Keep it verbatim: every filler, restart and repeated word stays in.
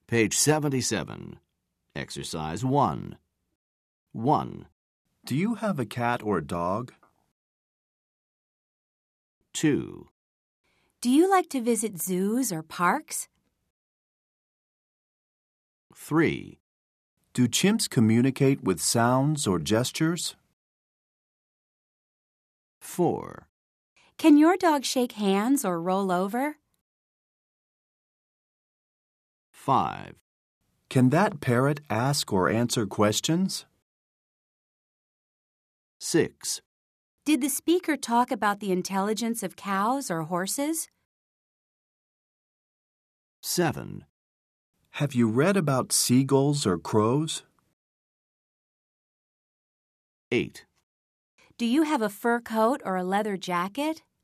Page seventy-seven. Exercise one. one. Do you have a cat or dog? two. Do you like to visit zoos or parks? three. Do chimps communicate with sounds or gestures? four. Can your dog shake hands or roll over? five. Can that parrot ask or answer questions? six. Did the speaker talk about the intelligence of cows or horses? seven. Have you read about seagulls or crows? eight. Do you have a fur coat or a leather jacket?